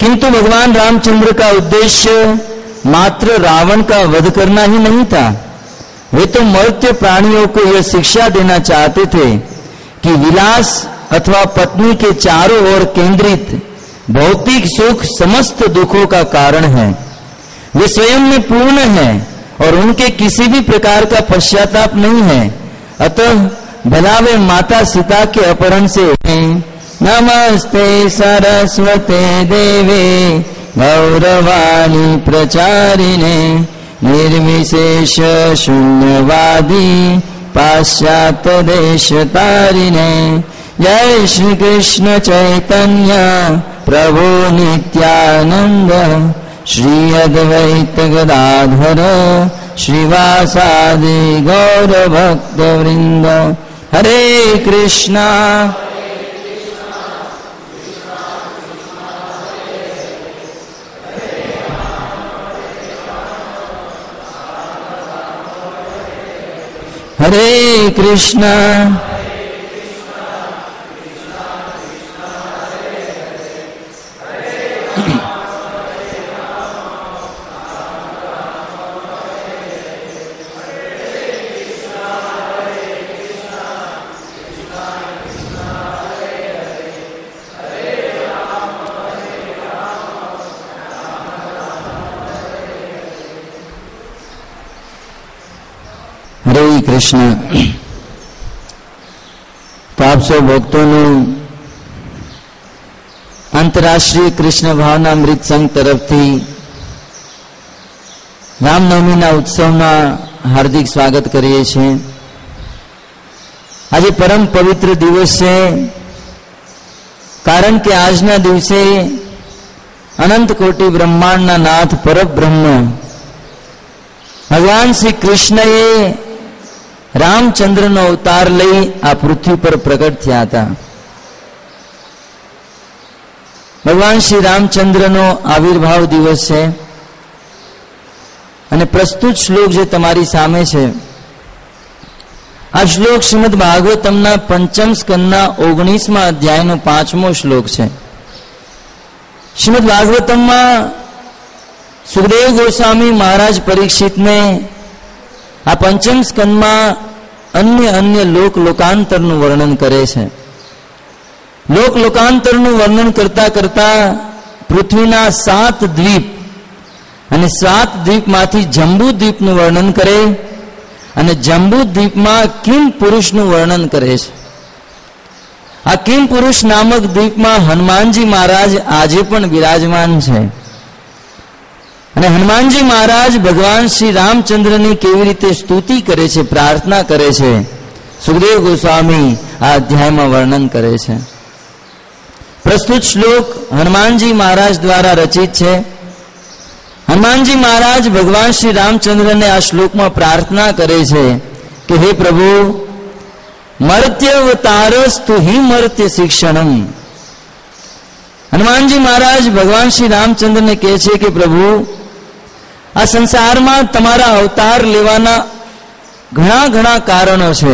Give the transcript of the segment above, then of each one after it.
किंतु भगवान रामचंद्र का उद्देश्य मात्र रावण का वध करना ही नहीं था। वे तो मर्त्य प्राणियों को यह शिक्षा देना चाहते थे कि विलास अथवा पत्नी के चारों ओर केंद्रित भौतिक सुख समस्त दुखों का कारण है। वे स्वयं में पूर्ण हैं और उनके किसी भी प्रकार का पश्चाताप नहीं है। अतः भला वे माता सीता के अपहरण से नमस्ते सरस्वते देवे गौरवाणी प्रचारिणे निर्विशेष शून्यवादी पाश्चात्य देश तारिणे जय श्री कृष्ण चैतन्य प्रभु नित्यानंद श्री अद्वैत गदाधर श्रीवासादि गौर भक्त वृंद। हरे कृष्णा हरे कृष्णा हरे कृष्ण। तो आप सब भक्तों ने अंतरराष्ट्रीय कृष्ण भावना अमृत संघ तरफथी रामनवमीना उत्सवना हार्दिक स्वागत करीए छीए। आज परम पवित्र दिवस है, कारण के आजना दिवसे अनंत कोटि ब्रह्मांडना नाथ परब्रह्म भगवान श्री कृष्णए रामचंद्रનો અવતાર લઈ આ પૃથ્વી પર પ્રગટ થયા હતા। ભગવાન શ્રી રામચંદ્રનો આવિર્ભાવ દિવસ છે અને પ્રસ્તુત શ્લોક જે તમારી સામે છે આ શ્લોક શ્રીમદ ભાગવતમના પંચમ સ્કંદના 19મા અધ્યાયનો 5મો શ્લોક છે। શ્રીમદ ભાગવતમમાં सुखदेव गोस्वामी महाराज परीक्षित ने आ पंचम स्कंद में अन्य अन्य लोक लोकांतर नु वर्णन करे छे। लोक लोकांतर नु वर्णन करता करता पृथ्वीना 7 द्वीप अने 7 द्वीप मांथी जंबू द्वीप नु वर्णन करे अने जंबू द्वीप में किम पुरुष नु वर्णन करे छे। आ किम पुरुष नामक द्वीप में हनुमानजी महाराज आजे पण विराजमान छे અને હનુમાનજી મહારાજ ભગવાન શ્રી રામચંદ્રની કેવી રીતે સ્તુતિ કરે છે, પ્રાર્થના કરે છે, સુખદેવ ગોસ્વામી આ અધ્યાયમાં વર્ણન કરે છે। પ્રસ્તુત શ્લોક હનુમાનજી મહારાજ દ્વારા રચિત છે। હનુમાનજી મહારાજ ભગવાન શ્રી રામચંદ્રને આ શ્લોકમાં પ્રાર્થના કરે છે કે હે પ્રભુ, મર્ત્યવતારસ્તુ હિ મર્ત્ય શિક્ષણમ। હનુમાનજી મહારાજ ભગવાન શ્રી રામચંદ્રને કહે છે કે પ્રભુ, आ संसार में तमारा अवतार लेवाना घणा घणा कारणों छे।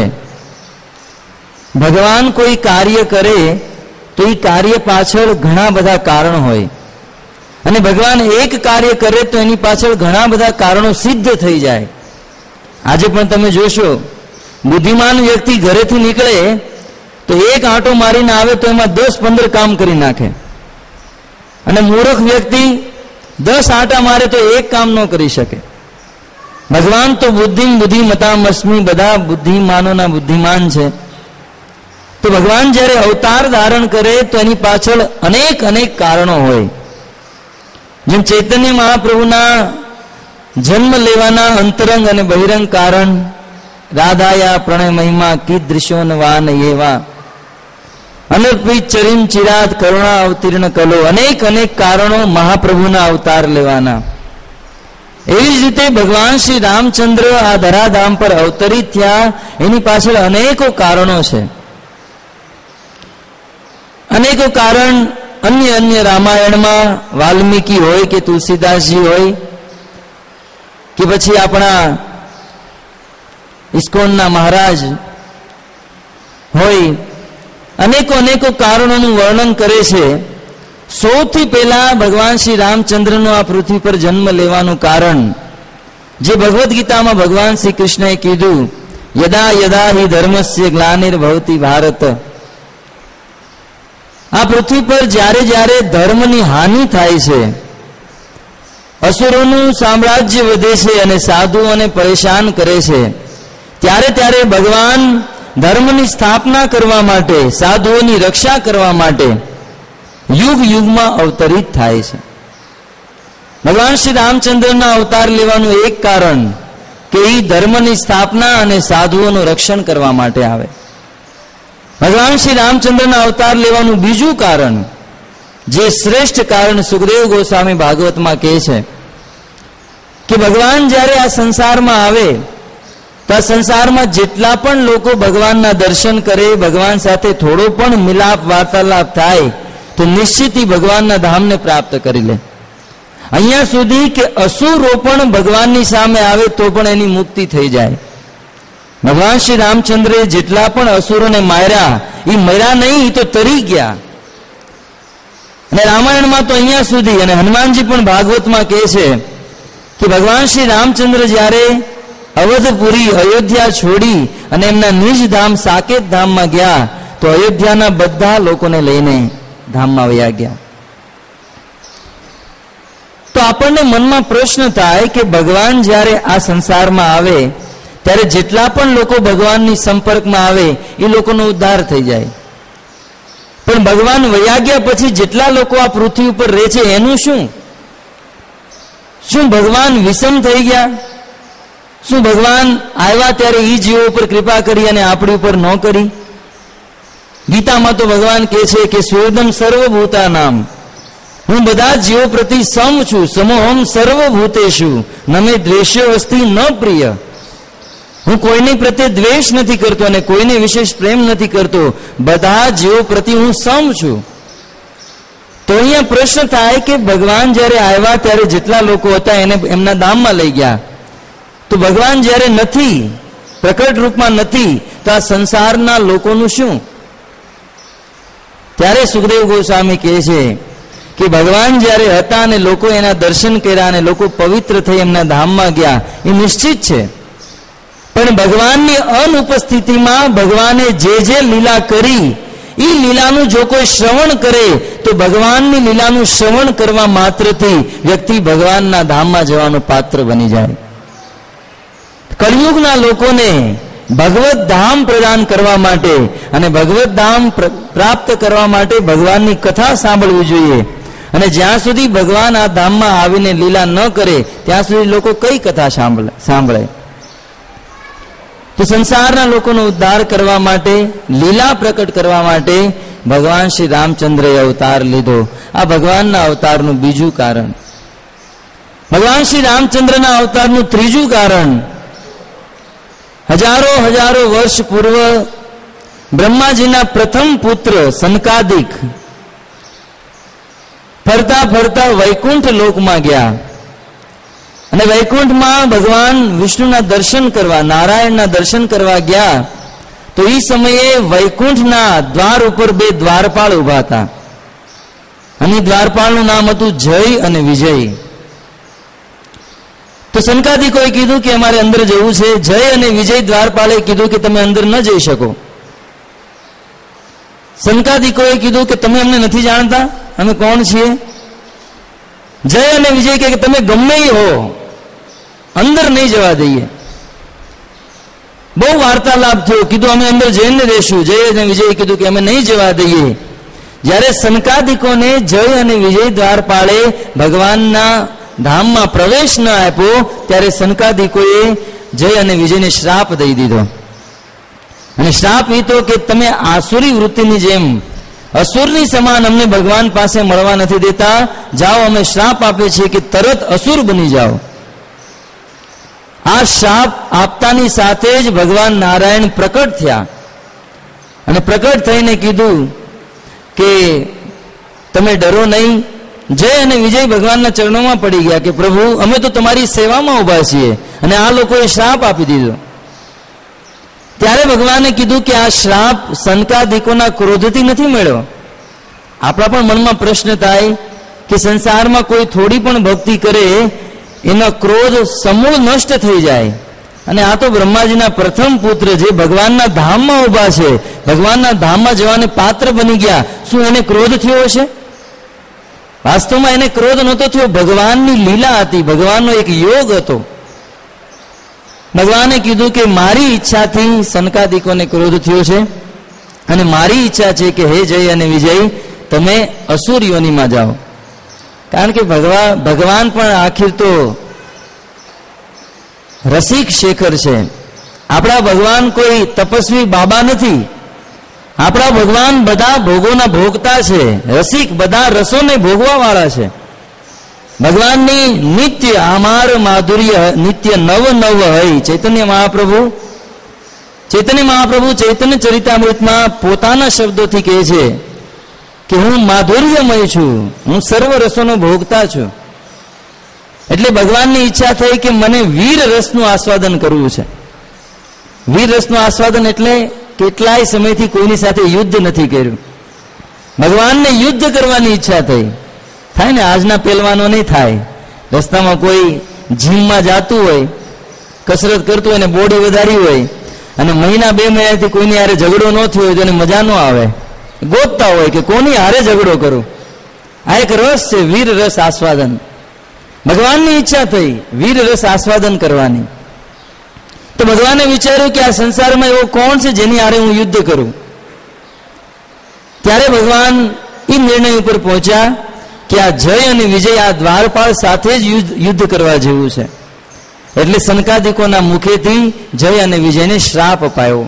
भगवान कोई कार्य करे तो ये कार्य पाछळ घणा बधा कारण होय अने भगवान एक कार्य करे तो एनी पाछळ घणा बधा कारणों सिद्ध थई जाय। आजे पण तमे जोशो, बुद्धिमान व्यक्ति घरेथी निकळे तो एक आंटो मारीने आवे तो एमां 10-15 काम करी नाखे अने मूर्ख व्यक्ति 10 आटा मारे तो एक काम न करी सके। भगवान तो बुद्धिम बुद्धिमतामस्मी बधा बुद्धिमानोना बुद्धिमान छे। तो भगवान जયારે अवतार धारण करे तो एनी पाछळ अनेक अनेक कारणों होय। जेम चैतन्य महाप्रभुना जन्म लेवाना अंतरंग अने बहिरंग कारण, राधाया प्रणय महिमा कीदृशो न वान एवा, अनर्पित चरिम चिरात करुणा अवतीर्ण कलो, अनेक अनेक कारणों महाप्रभुना अवतार लेवाना। एवी ज रीते भगवान श्री रामचंद्र आ धराधाम पर अवतरित थया एनी पाछळ अनेको कारणों छे। अनेको कारण अन्य अन्य रामायण में वाल्मीकि होय के तुलसीदास जी होय के पछी आपणा इस्कोनना महाराज होय, अनेको अनेको कारणों वर्णन करे छे। સૌથી પહેલા ભગવાન શ્રી રામચંદ્રનો આ પૃથ્વી પર જન્મ લેવાનું કારણ જે ભગવદ્ ગીતામાં ભગવાન શ્રી કૃષ્ણએ કીધું, યદા યદા હિ ધર્મસ્ય ગ્લાનિર્ભવતિ ભારત, આ પૃથ્વી પર જ્યારે જ્યારે ધર્મની હાનિ થાય છે, અસુરોનું સામ્રાજ્ય વધે છે અને સાધુઓને પરેશાન કરે છે, ત્યારે ત્યારે ભગવાન ધર્મની સ્થાપના કરવા માટે, સાધુઓની રક્ષા કરવા માટે યુગ યુગમાં અવતરિત થાય છે. ભગવાન શ્રી રામચંદ્રના અવતાર લેવાનું એક કારણ કે એ ધર્મની સ્થાપના અને સાધુઓનું રક્ષણ કરવા માટે આવે. ભગવાન શ્રી રામચંદ્રના અવતાર લેવાનું બીજું કારણ, જે શ્રેષ્ઠ કારણ સુખદેવ ગોસ્વામી ભાગવતમાં કહે છે કે ભગવાન જ્યારે આ સંસારમાં આવે તો આ સંસારમાં જેટલા પણ લોકો ભગવાનના દર્શન કરે, ભગવાન સાથે થોડો પણ મિલાપ વાર્તાલાપ થાય તો નિશ્ચિત ભગવાનના ધામને પ્રાપ્ત કરી લે. અહીંયા સુધી કે અસુરો પણ ભગવાનની સામે આવે તો પણ એની મુક્તિ થઈ જાય. ભગવાન શ્રી રામચંદ્રે જેટલા પણ અસુરોને માર્યા, એ મર્યા નહીં, તો તરી ગયા. અને રામાયણમાં તો અહીંયા સુધી, અને હનુમાનજી પણ ભાગવતમાં કહે છે કે ભગવાન શ્રી રામચંદ્ર જ્યારે અવધપુરી અયોધ્યા છોડી અને એમના નિજ ધામ સાકેત ધામમાં ગયા તો અયોધ્યાના બધા લોકોને લઈને ધામમાં વયા ગયા. તો આપણને મનમાં પ્રશ્ન થાય કે ભગવાન જ્યારે આ સંસારમાં આવે ત્યારે જેટલા પણ લોકો ભગવાનની સંપર્કમાં આવે એ લોકોનો ઉદ્ધાર થઈ જાય, પણ ભગવાન વયા ગયા પછી જેટલા લોકો આ પૃથ્વી ઉપર રહે છે એનું શું? શું ભગવાન વિષમ થઈ ગયા? શું ભગવાન આવ્યા ત્યારે એ જીવો ઉપર કૃપા કરી અને આપણી ઉપર ન કરી? ગીતામાં તો ભગવાન કહે છે કે સ્વર્દમ સર્વભૂતાનામ, હું બધા જીવો પ્રતિ સમ છું, સમોહમ સર્વભૂતેષુ નમે દ્વેષ્યો અસ્તિ ન પ્રિય. હું કોઈની પ્રત્યે દ્વેષ નથી કરતો અને કોઈને વિશેષ પ્રેમ નથી કરતો, બધા જીવો પ્રતિ હું સમ છું. તો અહીંયા પ્રશ્ન થાય કે ભગવાન જ્યારે આવ્યા ત્યારે જેટલા લોકો હતા એને એમના ધામમાં લઈ ગયા, તો ભગવાન જ્યારે નથી, પ્રકટ રૂપમાં નથી, તો આ સંસારના લોકોનું શું? ત્યારે સુખદેવ ગોસ્વામી કહે છે કે ભગવાન જ્યારે હતા અને લોકો એના દર્શન કર્યા અને લોકો પવિત્ર થઈ એમના ધામમાં ગયા એ નિશ્ચિત છે, પણ ભગવાનની અનુપસ્થિતિમાં ભગવાને જે જે લીલા કરી એ લીલાનું જો કોઈ શ્રવણ કરે તો ભગવાનની લીલાનું શ્રવણ કરવા માત્રથી વ્યક્તિ ભગવાનના ધામમાં જવાનું પાત્ર બની જાય. કળિયુગના લોકોને ભગવત ધામ પ્રદાન કરવા માટે અને ભગવત ધામ પ્રાપ્ત કરવા માટે ભગવાનની કથા સાંભળવી જોઈએ. અને જ્યાં સુધી ભગવાન આ ધામમાં આવીને લીલા ન કરે ત્યાં સુધી લોકો કઈ કથા સાંભળે? તો સંસારના લોકોનો ઉદ્ધાર કરવા માટે, લીલા પ્રકટ કરવા માટે ભગવાન શ્રી રામચંદ્રએ અવતાર લીધો. આ ભગવાનના અવતારનું બીજું કારણ. ભગવાન શ્રી રામચંદ્રના અવતારનું ત્રીજું કારણ, હજારો હજારો વર્ષ પૂર્વ બ્રહ્માજીના પ્રથમ પુત્ર સનકાદિક ફરતા ફરતા વૈકુંઠ લોકમાં ગયા અને વૈકુંઠમાં ભગવાન વિષ્ણુના દર્શન કરવા, નારાયણના દર્શન કરવા ગયા તો એ સમયે વૈકુંઠના દ્વાર ઉપર બે દ્વારપાળ ઉભા હતા અને દ્વારપાળનું નામ હતું જય અને વિજય. તો સનકાદિકોએ કીધું કે અમારે અંદર જવું છે. જય અને વિજય દ્વારપાળે કીધું કે તમે અંદર ન જઈ શકો. સનકાદિકોએ કીધું કે તમે અમને નથી જાણતા, અમે કોણ છીએ? જય અને વિજય કે તમે ગમે હો, અંદર નહીં જવા દઈએ. બહુ વાર્તાલાપ થયો, કીધું અમે અંદર જઈને રહેશું. જય અને વિજય કીધું કે અમે નહીં જવા દઈએ. જ્યારે સનકાદિકોને જય અને વિજય દ્વારપાળે ભગવાનના ધામમાં પ્રવેશ ન આપ્યો ત્યારે સનકાદિકોએ જય અને વિજયને શ્રાપ દઈ દીધો. અને શ્રાપ એ તો કે તમે આસુરી વૃત્તિની જેમ અસુરની સમાન અમને ભગવાન પાસે મળવા નથી દેતા, જાઓ અમે શ્રાપ આપે છીએ કે તરત અસુર બની જાઓ. આ શ્રાપ આપતાની સાથે જ ભગવાન નારાયણ પ્રકટ થયા અને પ્રકટ થઈને કીધું કે તમે ડરો નહીં. જય અને વિજય ભગવાનના ચરણોમાં પડી ગયા કે પ્રભુ અમે તો તમારી સેવામાં ઉભા છીએ અને આ લોકોએ શ્રાપ આપી દીધો. ત્યારે ભગવાને કીધું કે આ શ્રાપ સનકાદિકોના ક્રોધથી નથી મળ્યો, આપણા પણ મનમાં પ્રશ્ન થાય કે સંસારમાં કોઈ થોડી પણ ભક્તિ કરે એનો ક્રોધ સમૂળ નષ્ટ થઈ જાય. અને આ તો બ્રહ્માજીના પ્રથમ પુત્ર જે ભગવાનના ધામમાં ઉભા છે, ભગવાનના ધામમાં જવાને પાત્ર બની ગયા, શું એને ક્રોધ થયો હશે? વાસ્તવમાં એને ક્રોધ નહોતો થયો. ભગવાનની લીલા હતી, ભગવાનનો એક યોગ હતો. ભગવાને કીધું કે મારી ઈચ્છાથી સનકાદિકોને ક્રોધ થયો છે અને મારી ઈચ્છા છે કે હે જય અને વિજય તમે અસુર યોનિમાં જાઓ. કારણ કે ભગવાન પણ આખિર તો રસિક શેખર છે. આપણા ભગવાન કોઈ તપસ્વી બાબા નથી. આપણા ભગવાન બધા ભોગોના ભોગતા છે, રસિક, બધા રસોને ભોગવા વાળા છે. ભગવાનની નિત્ય આમાર માધુર્ય નિત્ય નવ નવ હૈ. ચૈતન્ય મહાપ્રભુ ચૈતન્ય ચરિતામૃતમાં પોતાના શબ્દોથી કહે છે કે હું માધુર્યમય છું, હું સર્વ રસોનો ભોગતા છું. એટલે ભગવાનની ઈચ્છા થઈ કે મને વીર રસનું આસ્વાદન કરવું છે. વીર રસનું આસ્વાદન એટલે કેટલાય સમયથી કોઈની સાથે યુદ્ધ નથી કર્યું. ભગવાનને યુદ્ધ કરવાની ઈચ્છા થઈ. થાય ને, આજના પહેલવાનો નહીં થાય. રસ્તામાં કોઈ જીમમાં જતું હોય, કસરત કરતું હોય ને બોડી વધારી હોય અને મહિના 2 મહિનાથી કોઈની હારે ઝઘડો ન થયો હોય તો એને મજા ન આવે. ગોતતા હોય કે કોની હારે ઝઘડો કરું. આ એક રસ છે, વીર રસ આસ્વાદન. ભગવાનની ઈચ્છા થઈ વીર રસ આસ્વાદન કરવાની. તો ભગવાને વિચાર્યું કે આ સંસારમાં એવો કોણ છે જેની હારે હું યુદ્ધ કરું. ત્યારે ભગવાન એ નિર્ણય ઉપર પહોંચ્યા કે આ જય અને વિજય, આ દ્વારપાળ સાથે જ યુદ્ધ કરવા જેવું છે. એટલે સનકાદિકોના મુખેથી જય અને વિજયને શ્રાપ અપાયો.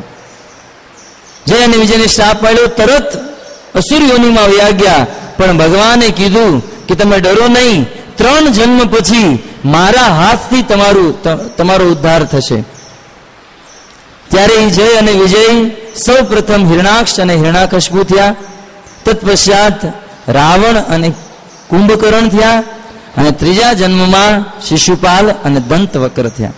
જય અને વિજયને શ્રાપ પાડ્યો. તરત અસુર યોનિમાં વયા ગયા. પણ ભગવાને કીધું કે તમે ડરો નહીં, 3 જન્મ પછી મારા હાથથી તમારો ઉદ્ધાર થશે. ત્યારે એ જય અને વિજય સૌ પ્રથમ હિરણાક્ષ અને હિરણાકશપુ થયા. તત્પશ્ચાત રાવણ અને કુંભકર્ણ થયા અને 3જા જન્મમાં શિશુપાલ અને દંતવક્ર થયા.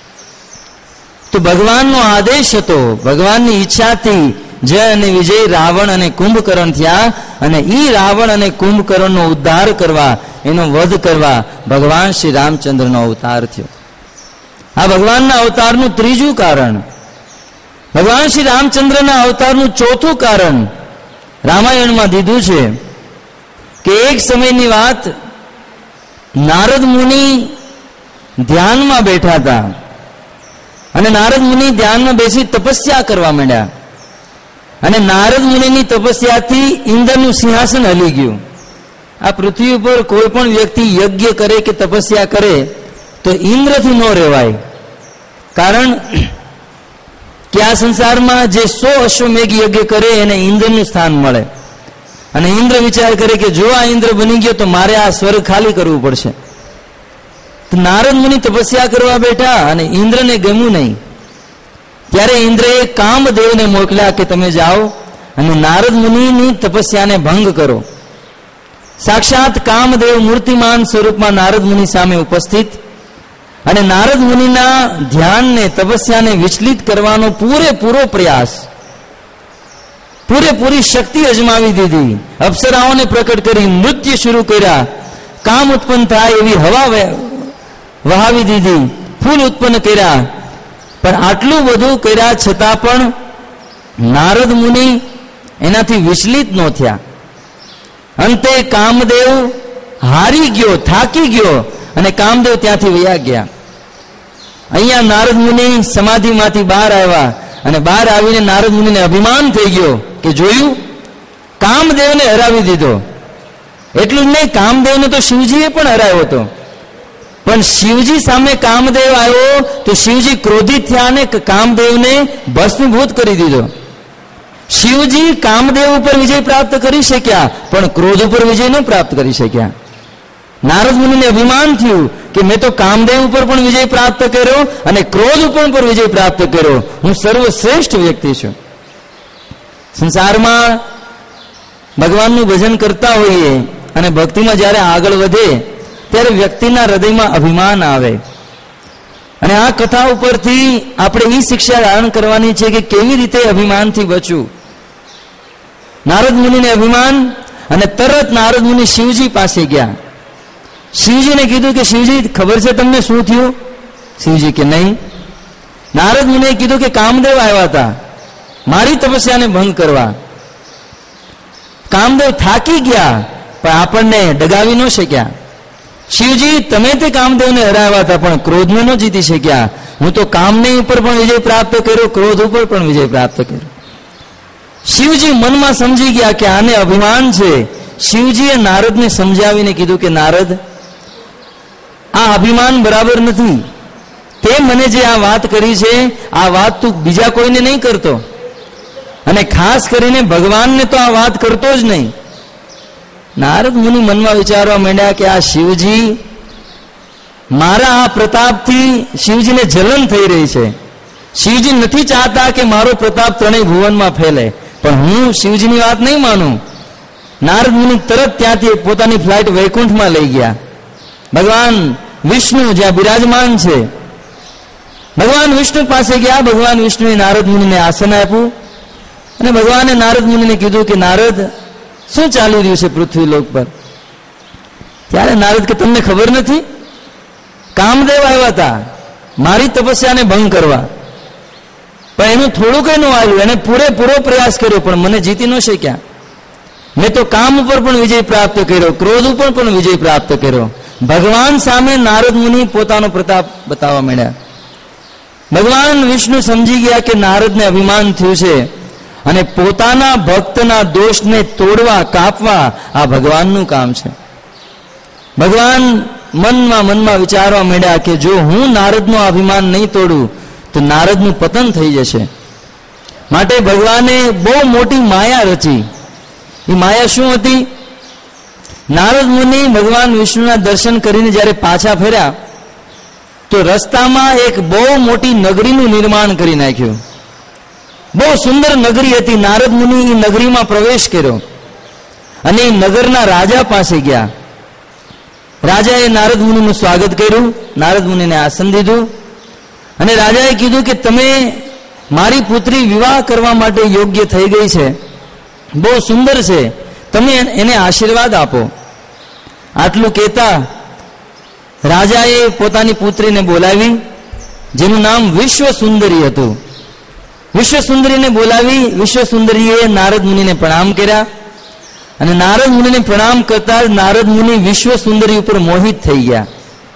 તો ભગવાનનો આદેશ હતો, ભગવાનની ઈચ્છાથી જય અને વિજય રાવણ અને કુંભકર્ણ થયા. અને ઈ રાવણ અને કુંભકર્ણનો ઉદ્ધાર કરવા, એનો વધ કરવા ભગવાન શ્રી રામચંદ્રનો અવતાર થયો. આ ભગવાનના અવતારનું 3જું કારણ. ભગવાન શ્રી રામચંદ્રના અવતારનું 4થું કારણ રામાયણમાં દીધું છે કે એક સમયની વાત, નારદ મુનિ ધ્યાનમાં બેઠા હતા અને નારદ મુનિ ધ્યાનમાં બેસી તપસ્યા કરવા માંડ્યા. અને નારદ મુનિની તપસ્યાથી ઇન્દ્રનું સિંહાસન હલી ગયું. આ પૃથ્વી ઉપર કોઈ પણ વ્યક્તિ યજ્ઞ કરે કે તપસ્યા કરે તો ઇન્દ્રથી ન રહેવાય. કારણ કે આ સંસારમાં જે 100 અશ્વમેઘ યજ્ઞ કરે એને ઇન્દ્રનું સ્થાન મળે. અને ઇન્દ્ર વિચાર કરે કે જો આ ઇન્દ્ર બની ગયો તો મારે આ સ્વર્ગ ખાલી કરવું પડશે. તો નારદ મુનિ તપસ્યા કરવા બેઠા અને ઇન્દ્રને ગમ્યું નહીં. ત્યારે ઇન્દ્રએ કામદેવને મોકલ્યા કે તમે જાઓ અને નારદ મુનિની તપસ્યાને ભંગ કરો. સાક્ષાત કામદેવ મૂર્તિમાન સ્વરૂપમાં નારદ મુનિ સામે ઉપસ્થિત અને નારદ મુનિના ધ્યાનને, તપસ્યાને વિચલિત કરવાનો પૂરેપૂરો પ્રયાસ, પૂરેપૂરી શક્તિ અજમાવી દીધી. અપ્સરાઓને પ્રકટ કરી નૃત્ય શરૂ કર્યા. કામ ઉત્પન્ન થાય એવી હવા વહાવી દીધી. ફૂલ ઉત્પન્ન કર્યા. પણ આટલું બધું કર્યા છતાં પણ નારદ મુનિ એનાથી વિચલિત ન થયા. અંતે કામદેવ હારી ગયો, થાકી ગયો અને કામદેવ ત્યાંથી વયા ગયા. અહીંયા નારદ મુનિ સમાધિમાંથી બહાર આવ્યા અને બહાર આવીને નારદ મુનિને અભિમાન થઈ ગયો કે જોયું, કામદેવને હરાવી દીધો. એટલું જ નહીં, કામદેવને તો શિવજીએ પણ હરાવ્યો હતો. પણ શિવજી સામે કામદેવ આવ્યો તો શિવજી ક્રોધિત થયા અને કામદેવને ભસ્મીભૂત કરી દીધો. શિવજી કામદેવ ઉપર વિજય પ્રાપ્ત કરી શક્યા પણ ક્રોધ ઉપર વિજય ન પ્રાપ્ત કરી શક્યા. નારદ મુનિને અભિમાન થયું કે મેં તો કામદેવ ઉપર પણ વિજય પ્રાપ્ત કર્યો અને ક્રોધ ઉપર પણ વિજય પ્રાપ્ત કર્યો, હું સર્વશ્રેષ્ઠ વ્યક્તિ છું. સંસારમાં ભગવાનનું ભજન કરતા હોઈએ અને ભક્તિમાં જ્યારે આગળ વધે ત્યારે વ્યક્તિના હૃદયમાં અભિમાન આવે. અને આ કથા ઉપરથી આપણે એ શિક્ષા ધારણ કરવાની છે કે કેવી રીતે અભિમાનથી બચવું. નારદ મુનિને અભિમાન અને તરત નારદ મુનિ શિવજી પાસે ગયા. શિવજીને કીધું કે શિવજી, ખબર છે તમને શું થયું? શિવજી કે નહીં. નારદ મુનિએ કીધું કે કામદેવ આવ્યા હતા મારી તપસ્યાને ભંગ કરવા. કામદેવ થાકી ગયા પણ આપણને ડગાવી ન શક્યા. શિવજી, તમે તે કામદેવને હરાવ્યા હતા પણ ક્રોધને ન જીતી શક્યા. હું તો કામને ઉપર પણ વિજય પ્રાપ્ત કર્યો, ક્રોધ ઉપર પણ વિજય પ્રાપ્ત કર્યો. શિવજી મનમાં સમજી ગયા કે આને અભિમાન છે. શિવજીએ નારદને સમજાવીને કીધું કે નારદ, આ અભિમાન બરાબર નથી. તે મને જે આ વાત કરી છે આ વાત તું બીજા કોઈને નહીં કરતો, અને ખાસ કરીને ભગવાનને તો આ વાત કરતો જ નહીં. નારદ મુનિ મનમાં વિચારવા માંડ્યા કે આ શિવજી, મારા આ પ્રતાપથી શિવજીને જલન થઈ રહી છે. શિવજી નથી ચાહતા કે મારો પ્રતાપ ત્રણેય ભુવનમાં ફેલે, પણ હું શિવજીની વાત નહીં માનું. નારદ મુનિ તરત ત્યાંથી પોતાની ફ્લાઇટ વૈકુંઠમાં લઈ ગયા. ભગવાન વિષ્ણુ જ્યાં બિરાજમાન છે, ભગવાન વિષ્ણુ પાસે ગયા. ભગવાન વિષ્ણુએ નારદ મુનિને આસન આપ્યું અને ભગવાને નારદ મુનિને કીધું કે નારદ, શું ચાલી રહ્યું છે પૃથ્વી લોક પર? ત્યારે નારદ કે તમને ખબર નથી? કામદેવ આવ્યા હતા મારી તપસ્યાને ભંગ કરવા, પણ એનું થોડું કઈ ન આવ્યું. એને પૂરેપૂરો પ્રયાસ કર્યો પણ મને જીતી ન શક્યા. મેં તો કામ ઉપર પણ વિજય પ્રાપ્ત કર્યો, ક્રોધ ઉપર પણ વિજય પ્રાપ્ત કર્યો. ભગવાન સામે નારદ મુનિ પોતાનો પ્રતાપ બતાવવા માંડ્યા. ભગવાન વિષ્ણુ સમજી ગયા કે નારદને અભિમાન થયું છે અને પોતાના ભક્તના દોષને તોડવા, કાપવા આ ભગવાનનું કામ છે. ભગવાન મનમાં વિચારવા માંડ્યા કે જો હું નારદનો અભિમાન નહીં તોડું તો નારદનું પતન થઈ જશે. માટે ભગવાને બહુ મોટી માયા રચી. એ માયા શું હતી? નારદ મુનિ ભગવાન વિષ્ણુના દર્શન કરીને જ્યારે પાછા ફર્યા તો રસ્તામાં એક બહુ મોટી નગરીનું નિર્માણ કરી નાખ્યું. બહુ સુંદર નગરી હતી. નારદ મુનિ એ નગરીમાં પ્રવેશ કર્યો અને એ નગરના રાજા પાસે ગયા. રાજાએ નારદ મુનિનું સ્વાગત કર્યું, નારદ મુનિને આસન દીધું અને રાજાએ કીધું કે તમે, મારી પુત્રી વિવાહ કરવા માટે યોગ્ય થઈ ગઈ છે, બહુ સુંદર છે, તમે એને આશીર્વાદ આપો. આટલું કહેતા રાજાએ પોતાની પુત્રીને બોલાવી, જેનું નામ વિશ્વસુંદરી હતું. વિશ્વસુંદરીને બોલાવી વિશ્વસુંદરીએ નારદ મુનિને પ્રણામ કર્યા અને નારદ મુનિને પ્રણામ કરતા નારદ મુનિ વિશ્વસુંદરી ઉપર મોહિત થઈ ગયા.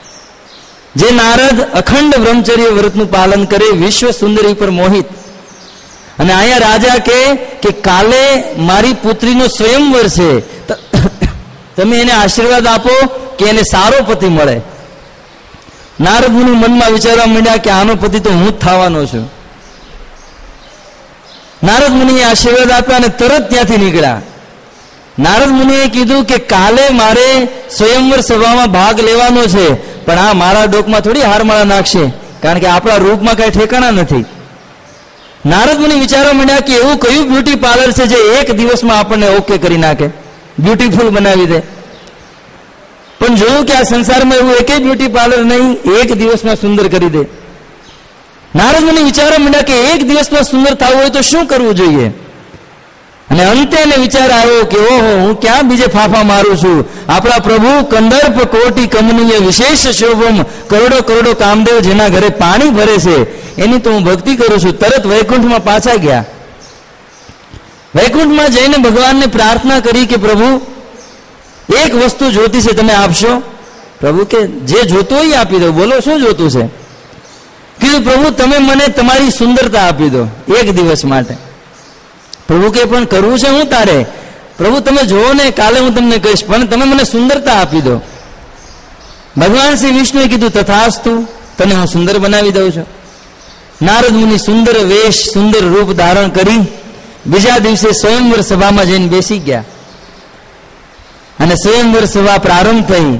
જે નારદ અખંડ બ્રહ્મચર્ય વ્રતનું પાલન કરે, વિશ્વસુંદરી પર મોહિત. અને અહીંયા રાજા કે કાલે મારી પુત્રીનો સ્વયંવર છે, તમે એને આશીર્વાદ આપો કે એને સારો પતિ મળે. નારદ મુનિ મનમાં વિચારવા માંડ્યા કે આનો પતિ તો હું જ થવાનો છું. નારદ મુનિએ આશીર્વાદ આપ્યા અને તરત ત્યાંથી નીકળ્યા. નારદ મુનિએ કીધું કે કાલે મારે સ્વયંવર સભામાં ભાગ લેવાનો છે, પણ આ મારા ડોકમાં થોડી હારમાળા નાખશે, કારણ કે આપણા રૂપમાં કઈ ઠેકાણા નથી. નારદ મુનિ વિચારવા માંડ્યા કે એવું કયું બ્યુટી પાર્લર છે જે એક દિવસમાં આપણને ઓકે કરી નાખે, બ્યુટીફુલ બનાવી દે. પણ જોયું કે આ સંસારમાં એવું એકેય બ્યુટી પાર્લર નહીં, એક દિવસમાં સુંદર કરી દે. નારદ મુનિ વિચારવા માંડ્યા કે એક દિવસમાં સુંદર થવું હોય તો શું કરવું જોઈએ? અને અંતે એને વિચાર આવ્યો કે ઓહો, હું ક્યાં બીજે ફાફા મારું છું? આપણા પ્રભુ કંદર્પ કોટી કમનીય વિશેષ શોભમ કરોડો કરોડો કામદેવ જેના ઘરે પાણી ભરે છે એની તો હું ભક્તિ કરું છું. તરત વૈકુંઠમાં પાછા ગયા. વૈકુંઠમાં જઈને ભગવાનને પ્રાર્થના કરી કે પ્રભુ, એક વસ્તુ જોતી છે, તમે આપશો? પ્રભુ કે જે જોતું હોય આપી દો, બોલો શું જોતું છે? કીધું પ્રભુ તમે મને તમારી સુંદરતા આપી દો એક દિવસ માટે. પ્રભુ કે પણ કરવું છે હું તારે? પ્રભુ તમે જોવો ને, કાલે હું તમને કહીશ, પણ તમે મને સુંદરતા આપી દો. ભગવાન શ્રી વિષ્ણુએ કીધું તથાસ્તુ, તને હું સુંદર બનાવી દઉં છું. નારદ મુનિ સુંદર વેશ, સુંદર રૂપ ધારણ કરી બીજા દિવસે સ્વયંવર સભામાં જઈને બેસી ગયા અને સ્વયંવર સભા પ્રારંભ થઈ.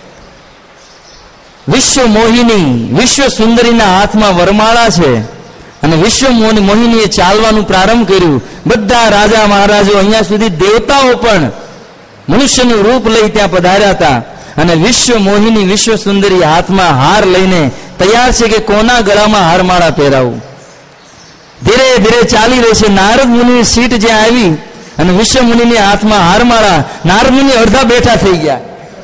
વિશ્વ મોહિની, વિશ્વ સુંદરીના હાથમાં વરમાળા છે અને વિશ્વ મોહિનીએ ચાલવાનું પ્રારંભ કર્યું. બધા રાજા મહારાજો, અહીંયા સુધી દેવતાઓ પણ મનુષ્યનું રૂપ લઈ ત્યાં પધાર્યા હતા અને વિશ્વ મોહિની, વિશ્વ સુંદરી હાથમાં હાર લઈને તૈયાર છે કે કોના ગળામાં હારમાળા પહેરાવું. ધીરે ધીરે ચાલી રહી છે. નારદ મુનિની સીટ જ્યાં આવી અને વિશ્વમુનિની હાથમાં હારમાળા. નારદ મુનિ અડધા બેઠા થઈ ગયા,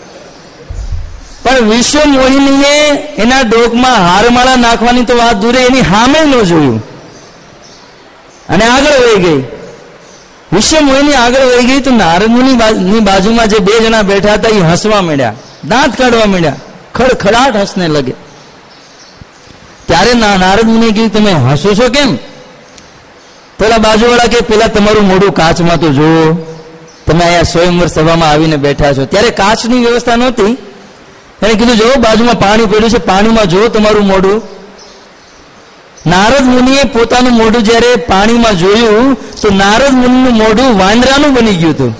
પણ વિશ્વમોહિનીએ એના ડોકમાં હારમાળા નાખવાની તો વાત દૂરે, એની સામે ન જોયું અને આગળ વહી ગઈ. વિશ્વમોહિની આગળ વહી ગઈ તો નારદ મુનિની બાજુમાં જે બે જણા બેઠા હતા એ હસવા માંડ્યા, દાંત કાઢવા માંડ્યા, ખડખડાટ હસને લગે. ત્યારે નારદ મુનિએ કીધું, તમે હસો છો કેમ? પેલા બાજુવાળા કે, પેલા તમારું મોઢું કાચમાં તો જુઓ, તમે અહીંયા સ્વયંવર સભામાં આવીને બેઠા છો. ત્યારે કાચની વ્યવસ્થા નહોતી. એને કીધું, જો બાજુમાં પાણી પડ્યું છે, પાણીમાં જુઓ તમારું મોઢું. નારદ મુનિએ પોતાનું મોઢું જ્યારે પાણીમાં જોયું તો નારદ મુનિનું મોઢું વાંદરાનું બની ગયું હતું.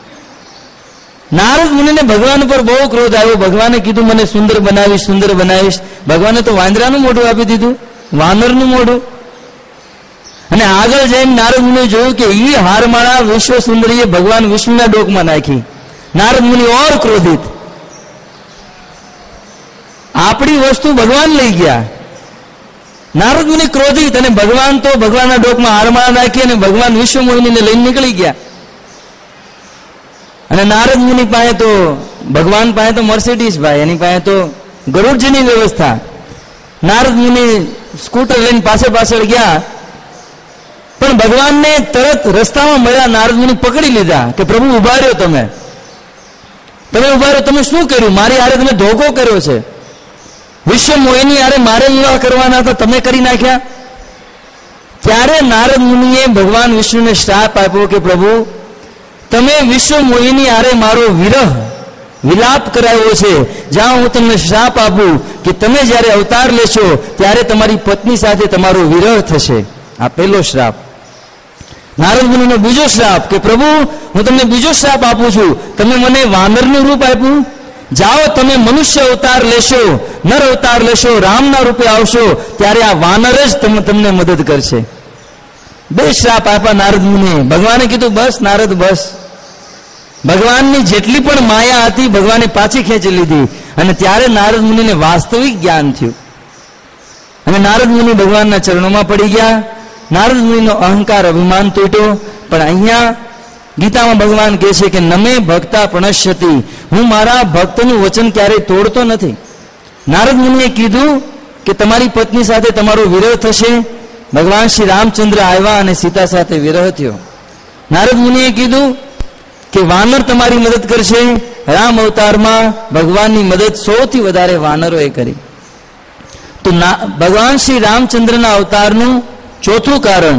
નારદ મુનિને ભગવાન પર બહુ ક્રોધ આવ્યો. ભગવાને કીધું, મને સુંદર બનાવીશ, સુંદર બનાવીશ. ભગવાને તો વાંદરાનું મોઢું આપી દીધું, વાનરનું મોઢું. અને આગળ જઈને નારદ મુનિએ જોયું કે એ હારમાળા વિશ્વ સુંદરીએ ભગવાન વિષ્ણુના ડોકમાં નાખી. નારદ મુનિ ઓર ક્રોધિત, આપણી વસ્તુ ભગવાન લઈ ગયા. નારદ મુનિ ક્રોધિત, અને ભગવાન તો ભગવાનના ડોકમાં હારમાળા નાખી અને ભગવાન વિશ્વમોહિનીને લઈને નીકળી ગયા. અને નારદ મુનિ પાસે તો, ભગવાન પાસે તો મર્સિડીઝ ભાઈ, એની પાસે તો ગરુડજીની વ્યવસ્થા. નારદ મુનિ સ્કૂટર લઈને પાછળ ગયા, પણ ભગવાનને તરત રસ્તામાં મળ્યા. નારદ મુનિ પકડી લીધા કે પ્રભુ ઉભા રહ્યો, તમે ઉભા રહ્યો, તમે શું કર્યું? મારી હારે તમે ધોકો કર્યો છે. વિશ્વમોહિની હારે મારે વિવાહ કરવાના હતા, તમે કરી નાખ્યા. ત્યારે નારદ મુનિએ ભગવાન વિષ્ણુને શ્રાપ આપ્યો કે પ્રભુ, તમે વિશ્વમોહિની હારે મારો વિલાપ કરાવ્યો છે. જ્યાં હું તમને શ્રાપ આપું કે તમે જ્યારે અવતાર લેશો ત્યારે તમારી પત્ની સાથે તમારો વિરહ થશે. આ પહેલો શ્રાપ. નારદ મુનિનો બીજો શ્રાપ કે પ્રભુ, હું તમને બીજો શ્રાપ આપું છું, તમે મને વાનરનું રૂપ આપ્યું, જાઓ તમે મનુષ્ય અવતાર લેશો, નર અવતાર લેશો, રામના રૂપે આવશો, ત્યારે આ વાનર જ તમને મદદ કરશે. બે શ્રાપ આપ્યા નારદ મુનિએ. ભગવાને કીધું, બસ નારદ બસ. ભગવાનની જેટલી પણ માયા હતી ભગવાને પાછી ખેંચી લીધી. અને ત્યારે નારદ મુનિને વાસ્તવિક જ્ઞાન થયું અને નારદ મુનિ ભગવાનના ચરણોમાં પડી ગયા. નારદ મુનિનો અહંકાર, અભિમાન તૂટ્યો. પણ અહીંયા ગીતામાં ભગવાન કહે છે કે નમે ભક્તા પ્રણશ્યતિ, હું મારા ભક્તનું વચન ક્યારેય તોડતો નથી. નારદ મુનિએ કીધું કે તમારી પત્ની સાથે તમારો વિરહ થશે. ભગવાન શ્રી રામચંદ્ર આવ્યા અને સીતા સાથે વિરહ થયો. નારદ મુનિએ કીધું કે વાનર તમારી મદદ કરશે. રામ અવતારમાં ભગવાનની મદદ સૌથી વધારે વાનરોએ કરી. તો ભગવાન શ્રી રામચંદ્રના અવતારનું ચોથું કારણ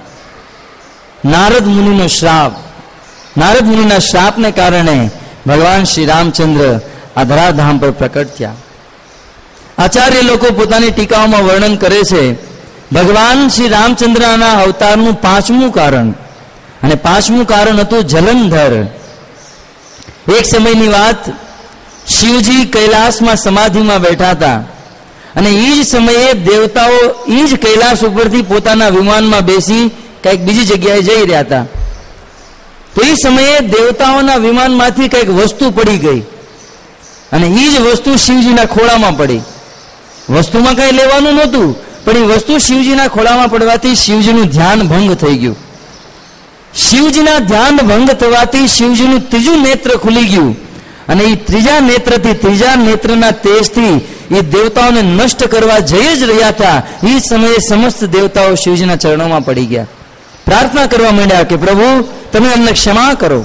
નારદ મુનિનો શ્રાપ. નારદ મુનિના શ્રાપને કારણે ભગવાન શ્રી રામચંદ્ર આ ધરાધામ પર પ્રકટ થયા. આચાર્ય લોકો પોતાની ટીકાઓમાં વર્ણન કરે છે ભગવાન શ્રી રામચંદ્રના અવતારનું પાંચમું કારણ, અને પાંચમું કારણ હતું જલંધર. એક સમયની વાત, શિવજી કૈલાસમાં સમાધિમાં બેઠા હતા અને એ જ સમયે દેવતાઓ એ જ કૈલાસ ઉપરથી પોતાના વિમાનમાં બેસી કંઈક બીજી જગ્યાએ જઈ રહ્યા હતા. તો એ સમયે દેવતાઓના વિમાનમાંથી કંઈક વસ્તુ પડી ગઈ અને એ જ વસ્તુ શિવજીના ખોળામાં પડી. વસ્તુમાં કંઈ લેવાનું નહોતું, પણ એ વસ્તુ શિવજીના ખોળામાં પડવાથી શિવજીનું ધ્યાન ભંગ થઈ ગયું. શિવજીના ધ્યાન ભંગ થવાથી શિવજીનું ત્રીજું નેત્ર ખુલી ગયું અને એ ત્રીજા નેત્રથી, ત્રીજા નેત્રના તેજથી એ દેવતાઓને નષ્ટ કરવા જઈ જ રહ્યા હતા. એ સમયે સમસ્ત દેવતાઓ શિવજીના ચરણોમાં પડી ગયા, પ્રાર્થના કરવા માંડ્યા કે પ્રભુ તમે અમને ક્ષમા કરો.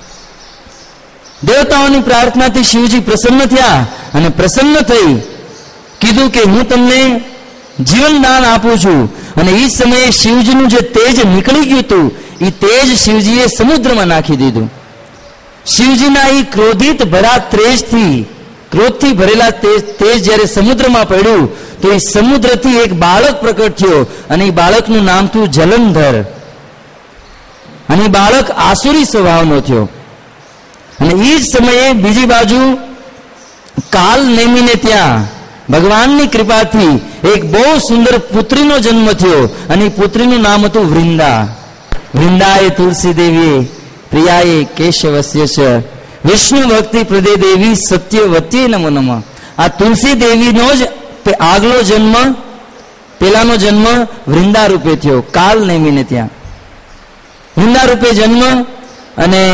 દેવતાઓની પ્રાર્થનાથી શિવજી પ્રસન્ન થયા અને પ્રસન્ન થઈ કીધું કે હું તમને જીવન દાન આપું છું. અને એ સમયે શિવજીનું જે તેજ નીકળી ગયું હતું એ તેજ શિવજીએ સમુદ્રમાં નાખી દીધું. શિવજીના એ ક્રોધિત ભરા તેજથી, ક્રોધથી ભરેલા તેજ જ્યારે સમુદ્રમાં પડ્યું તો એ સમુદ્રથી એક બાળક પ્રકટ થયો અને એ બાળકનું નામ થયું જલંધર. અને બાળક આસુરી સ્વભાવનો થયો. અને એ જ સમયે બીજી બાજુ કાલ નેમીને ત્યાં ભગવાનની કૃપાથી એક બહુ સુંદર પુત્રીનો જન્મ થયો અને એ પુત્રીનું નામ હતું વૃંદા. વૃંદાએ તુલસી દેવીએ પ્રિયાએ કેશવસ્ય છે વિષ્ણુ ભક્તિ પ્રદે દેવી સત્યવતી નમો નમઃ. આ તુલસી દેવીનો જ આગલો જન્મ, પેલાનો જન્મ વૃંદા રૂપે થયો કાલ નેમીને ત્યાં. વૃંદા રૂપે જન્મ અને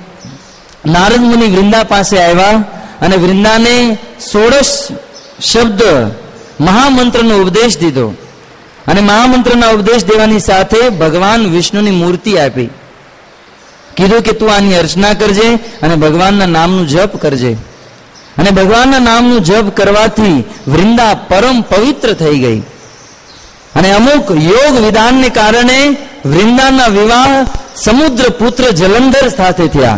નારદ મુનિ વૃંદા પાસે આવ્યા અને વૃંદાને 16 શબ્દ મહામંત્રનો ઉપદેશ દીધો. અને મહામંત્રના ઉપદેશ દેવાની સાથે ભગવાન વિષ્ણુની મૂર્તિ આપી. કીધું કે તું આની અર્ચના કરજે અને ભગવાનના નામનું જપ કરજે. અને ભગવાનના નામનું જપ કરવાથી વૃંદા પરમ પવિત્ર થઈ ગઈ. અને અમુક યોગ વિધાનને કારણે વૃંદાના વિવાહ સમુદ્ર પુત્ર જલંધર સાથે થયા.